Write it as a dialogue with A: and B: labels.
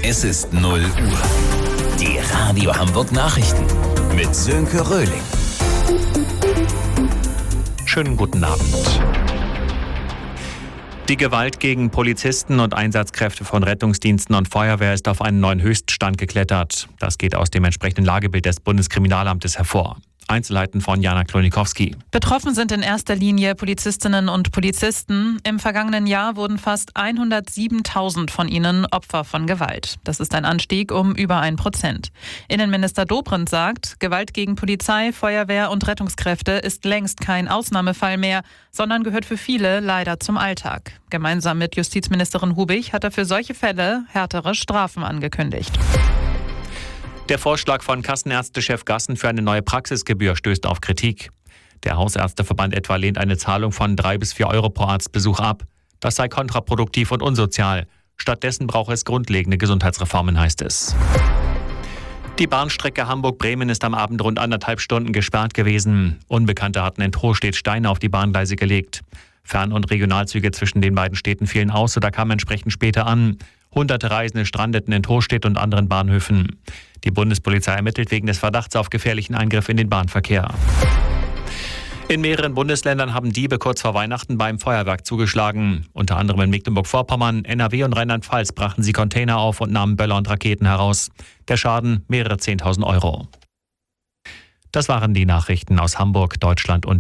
A: Es ist 0 Uhr. Die Radio Hamburg Nachrichten mit Sönke Röhling.
B: Schönen guten Abend. Die Gewalt gegen Polizisten und Einsatzkräfte von Rettungsdiensten und Feuerwehr ist auf einen neuen Höchststand geklettert. Das geht aus dem entsprechenden Lagebild des Bundeskriminalamtes hervor. Einzelheiten von Jana Klonikowski.
C: Betroffen sind in erster Linie Polizistinnen und Polizisten. Im vergangenen Jahr wurden fast 107.000 von ihnen Opfer von Gewalt. Das ist ein Anstieg um über 1%. Innenminister Dobrindt sagt, Gewalt gegen Polizei, Feuerwehr und Rettungskräfte ist längst kein Ausnahmefall mehr, sondern gehört für viele leider zum Alltag. Gemeinsam mit Justizministerin Hubig hat er für solche Fälle härtere Strafen angekündigt.
B: Der Vorschlag von Kassenärztechef Gassen für eine neue Praxisgebühr stößt auf Kritik. Der Hausärzteverband etwa lehnt eine Zahlung von 3 bis 4 Euro pro Arztbesuch ab. Das sei kontraproduktiv und unsozial. Stattdessen brauche es grundlegende Gesundheitsreformen, heißt es. Die Bahnstrecke Hamburg-Bremen ist am Abend rund 1,5 Stunden gesperrt gewesen. Unbekannte hatten in Trostedt Steine auf die Bahngleise gelegt. Fern- und Regionalzüge zwischen den beiden Städten fielen aus oder kamen entsprechend später an. Hunderte Reisende strandeten in Trostedt und anderen Bahnhöfen. Die Bundespolizei ermittelt wegen des Verdachts auf gefährlichen Eingriff in den Bahnverkehr. In mehreren Bundesländern haben Diebe kurz vor Weihnachten beim Feuerwerk zugeschlagen. Unter anderem in Mecklenburg-Vorpommern, NRW und Rheinland-Pfalz brachten sie Container auf und nahmen Böller und Raketen heraus. Der Schaden mehrere 10.000 Euro. Das waren die Nachrichten aus Hamburg, Deutschland und